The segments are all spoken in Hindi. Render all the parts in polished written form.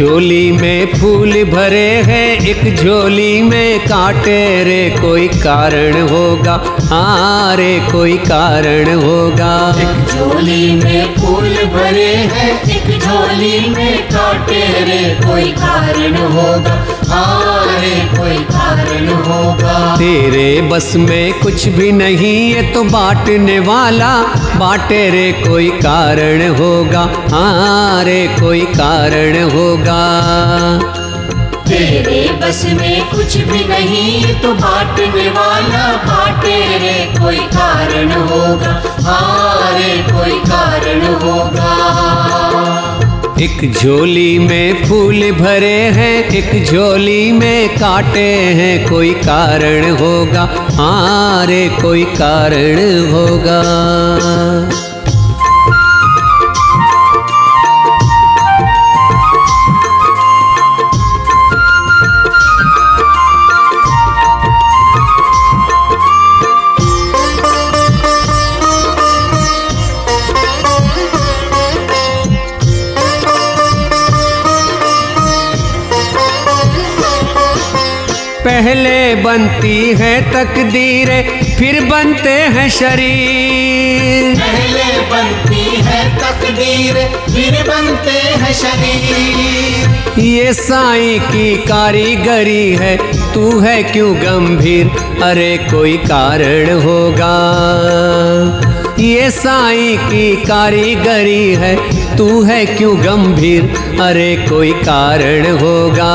झोली में फूल भरे हैं, एक झोली में कांटे रे, कोई कारण होगा, हाँ रे कोई कारण होगा। एक झोली में फूल भरे हैं, एक झोली में कांटे रे, कोई कारण होगा, हाँ रे कोई कारण होगा। तेरे बस में कुछ भी नहीं है तो बांटने वाला बांटे रे, कोई कारण होगा, हाँ रे कोई कारण होगा। तेरे बस में कुछ भी नहीं तो बांटने वाला बांटे रे, कोई कारण होगा, हाँ रे कोई कारण होगा। एक झोली में फूल भरे हैं, एक झोली में कांटे हैं, कोई कारण होगा, हाँ रे कोई कारण होगा। पहले बनती है तकदीरें, फिर बनते हैं शरीर। पहले बनती है तकदीर, फिर बनते हैं शरीर। ये साईं की कारीगरी है, तू है क्यों गंभीर, अरे कोई कारण होगा। ये साईं की कारीगरी है, तू है क्यों गंभीर, अरे कोई कारण होगा।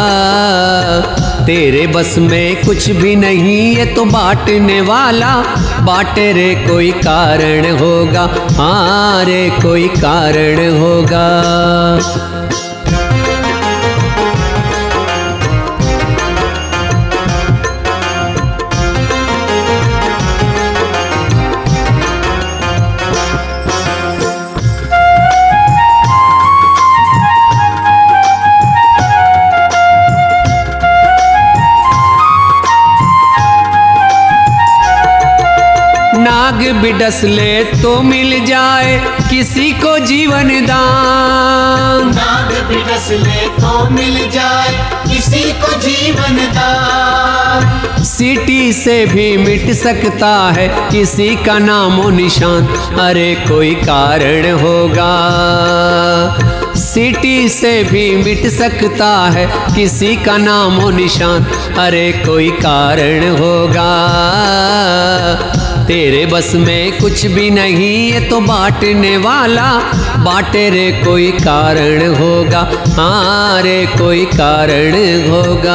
तेरे बस में कुछ भी नहीं है तो बांटने वाला बांटे रे, कोई कारण होगा, हाँ रे कोई कारण होगा। नाग बिडस ले तो मिल जाए किसी को जीवन दान। नाग बिडस ले तो मिल जाए किसी को जीवन दान। सीटी से भी मिट सकता है किसी का नामो निशान, अरे कोई कारण होगा। सीटी से भी मिट सकता है किसी का नामो निशान, अरे कोई कारण होगा। तेरे बस में कुछ भी नहीं है तो बांटने वाला बांटे रे, कोई कारण होगा, हाँ रे कोई कारण होगा।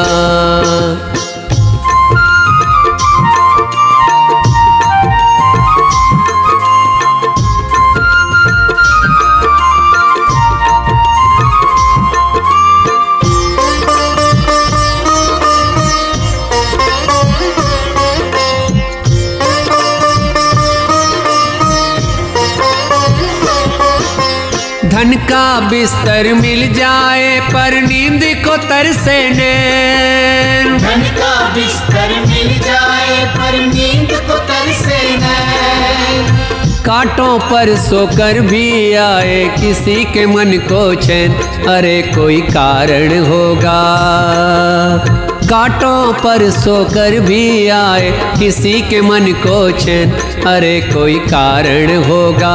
धन का बिस्तर मिल जाए पर नींद को तरसे नैन। धन का बिस्तर मिल जाए पर नींद को तरसे नैन। कांटों पर सोकर भी आए किसी के मन को चैन, अरे कोई कारण होगा। कांटों पर सोकर भी आए किसी के मन को चैन, अरे कोई कारण होगा।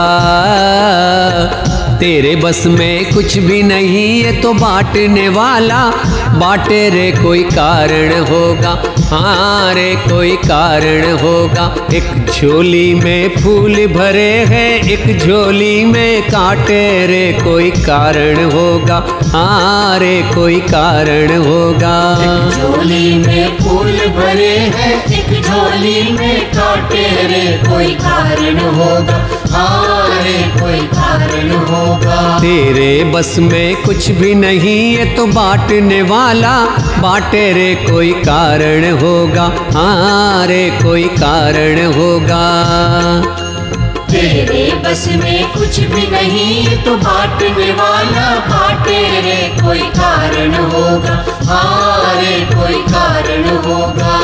तेरे बस में कुछ भी नहीं है तो बांटने वाला बांटे रे, कोई कारण होगा, हाँ रे कोई कारण होगा। एक झोली में फूल भरे हैं, एक झोली में कांटे रे, कोई कारण होगा, हाँ रे कोई कारण होगा। एक झोली में फूल भरे हैं, एक झोली में कांटे रे, कोई कारण होगा, हाँ रे कोई कारण होगा। तेरे बस में कुछ भी नहीं है तो बांटने वाला बांटे रे, कोई कारण होगा, हाँ रे कोई कारण होगा। तेरे बस में कुछ भी नहीं तो बांटने वाला बांटे रे, कोई कारण होगा, हाँ रे कोई कारण होगा।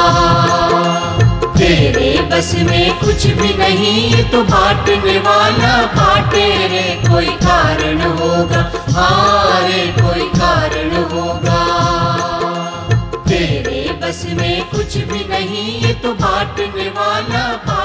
तेरे बस में कुछ भी नहीं तो बांटने वाला बांटे रे, कोई कारण होगा, हाँ रे कोई कारण तो बांटने वाला